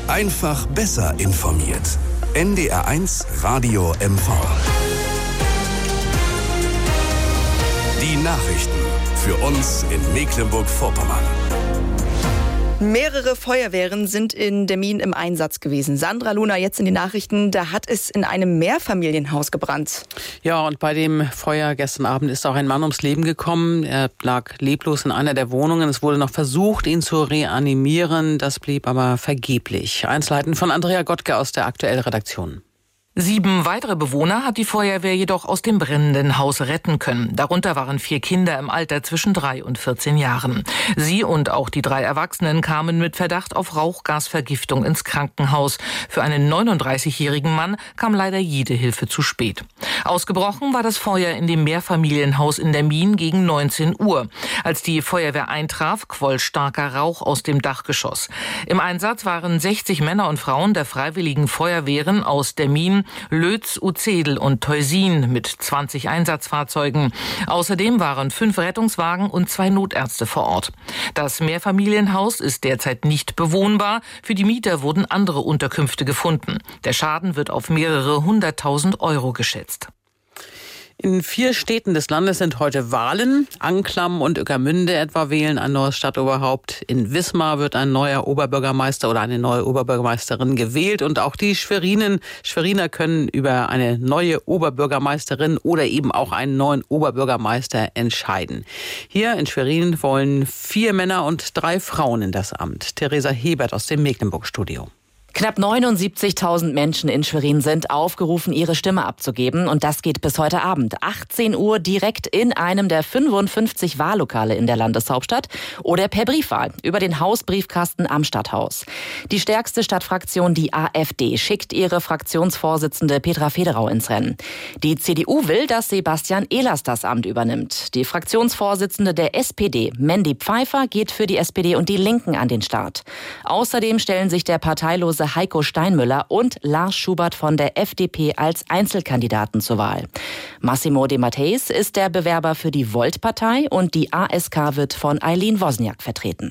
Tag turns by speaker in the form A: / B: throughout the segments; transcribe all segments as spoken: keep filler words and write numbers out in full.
A: Einfach besser informiert. N D R eins Radio M V. Die Nachrichten für uns in Mecklenburg-Vorpommern.
B: Mehrere Feuerwehren sind in Demmin im Einsatz gewesen. Sandra Luna, jetzt in den Nachrichten, da hat es in einem Mehrfamilienhaus gebrannt.
C: Ja, und bei dem Feuer gestern Abend ist auch ein Mann ums Leben gekommen. Er lag leblos in einer der Wohnungen. Es wurde noch versucht, ihn zu reanimieren. Das blieb aber vergeblich. Einzelheiten von Andrea Gottke aus der Aktuell-Redaktion.
D: Sieben weitere Bewohner hat die Feuerwehr jedoch aus dem brennenden Haus retten können. Darunter waren vier Kinder im Alter zwischen drei und vierzehn Jahren. Sie und auch die drei Erwachsenen kamen mit Verdacht auf Rauchgasvergiftung ins Krankenhaus. Für einen neununddreißigjährigen Mann kam leider jede Hilfe zu spät. Ausgebrochen war das Feuer in dem Mehrfamilienhaus in Demmin gegen neunzehn Uhr. Als die Feuerwehr eintraf, quoll starker Rauch aus dem Dachgeschoss. Im Einsatz waren sechzig Männer und Frauen der Freiwilligen Feuerwehren aus Demmin, Lötz, Uzedel und Teusin mit zwanzig Einsatzfahrzeugen. Außerdem waren fünf Rettungswagen und zwei Notärzte vor Ort. Das Mehrfamilienhaus ist derzeit nicht bewohnbar. Für die Mieter wurden andere Unterkünfte gefunden. Der Schaden wird auf mehrere hunderttausend Euro geschätzt.
C: In vier Städten des Landes sind heute Wahlen. Anklam und Ueckermünde etwa wählen ein neues Stadtoberhaupt. In Wismar wird ein neuer Oberbürgermeister oder eine neue Oberbürgermeisterin gewählt. Und auch die Schwerinen, Schweriner können über eine neue Oberbürgermeisterin oder eben auch einen neuen Oberbürgermeister entscheiden. Hier in Schwerin wollen vier Männer und drei Frauen in das Amt. Theresa Hebert aus dem Mecklenburg-Studio.
E: Knapp neunundsiebzigtausend Menschen in Schwerin sind aufgerufen, ihre Stimme abzugeben. Und das geht bis heute Abend, achtzehn Uhr, direkt in einem der fünfundfünfzig Wahllokale in der Landeshauptstadt oder per Briefwahl über den Hausbriefkasten am Stadthaus. Die stärkste Stadtfraktion, die AfD, schickt ihre Fraktionsvorsitzende Petra Federau ins Rennen. Die C D U will, dass Sebastian Ehlers das Amt übernimmt. Die Fraktionsvorsitzende der S P D, Mandy Pfeiffer, geht für die S P D und die Linken an den Start. Außerdem stellen sich der parteilose Heiko Steinmüller und Lars Schubert von der F D P als Einzelkandidaten zur Wahl. Massimo De Matteis ist der Bewerber für die Volt-Partei und die A S K wird von Eileen Wozniak vertreten.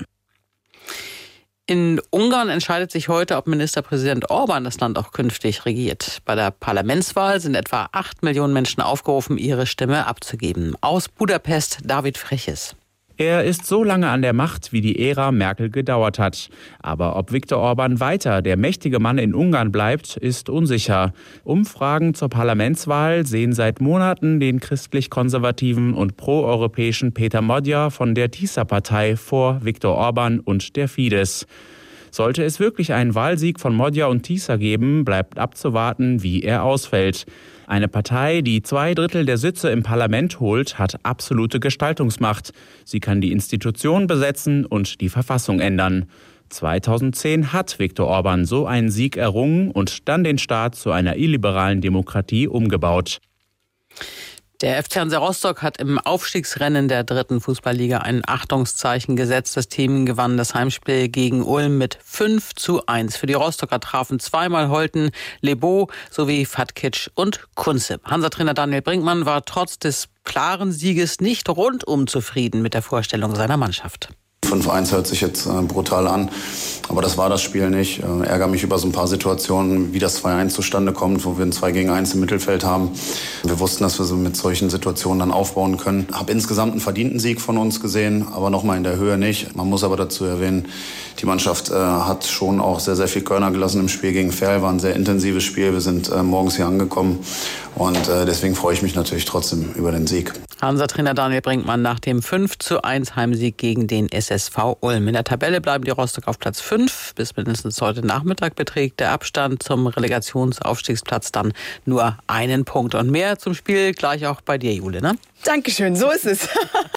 C: In Ungarn entscheidet sich heute, ob Ministerpräsident Orban das Land auch künftig regiert. Bei der Parlamentswahl sind etwa acht Millionen Menschen aufgerufen, ihre Stimme abzugeben. Aus Budapest David Freches.
F: Er ist so lange an der Macht, wie die Ära Merkel gedauert hat. Aber ob Viktor Orban weiter der mächtige Mann in Ungarn bleibt, ist unsicher. Umfragen zur Parlamentswahl sehen seit Monaten den christlich-konservativen und proeuropäischen Peter Magyar von der Tisza-Partei vor Viktor Orban und der Fidesz. Sollte es wirklich einen Wahlsieg von Magyar und Tisza geben, bleibt abzuwarten, wie er ausfällt. Eine Partei, die zwei Drittel der Sitze im Parlament holt, hat absolute Gestaltungsmacht. Sie kann die Institutionen besetzen und die Verfassung ändern. zweitausendzehn hat Viktor Orban so einen Sieg errungen und dann den Staat zu einer illiberalen Demokratie umgebaut.
C: Der F C Hansa Rostock hat im Aufstiegsrennen der dritten Fußballliga ein Achtungszeichen gesetzt. Das Team gewann das Heimspiel gegen Ulm mit fünf zu eins. Für die Rostocker trafen zweimal Holten, Lebo sowie Fatkic und Kunze. Hansa-Trainer Daniel Brinkmann war trotz des klaren Sieges nicht rundum zufrieden mit der Vorstellung seiner Mannschaft.
G: fünf eins hört sich jetzt äh, brutal an, aber das war das Spiel nicht. Äh, ärgere mich über so ein paar Situationen, wie das zwei eins zustande kommt, wo wir ein zwei gegen eins im Mittelfeld haben. Wir wussten, dass wir so mit solchen Situationen dann aufbauen können. Habe insgesamt einen verdienten Sieg von uns gesehen, aber nochmal in der Höhe nicht. Man muss aber dazu erwähnen, die Mannschaft äh, hat schon auch sehr, sehr viel Körner gelassen im Spiel gegen Verl. War ein sehr intensives Spiel. Wir sind äh, morgens hier angekommen und äh, deswegen freue ich mich natürlich trotzdem über den Sieg.
C: Hansa-Trainer Daniel Brinkmann nach dem fünf zu eins Heimsieg gegen den S S V Ulm. In der Tabelle bleiben die Rostock auf Platz fünf. Bis mindestens heute Nachmittag beträgt der Abstand zum Relegationsaufstiegsplatz dann nur einen Punkt. Und mehr zum Spiel gleich auch bei dir, Jule, ne?
B: Dankeschön, so ist es.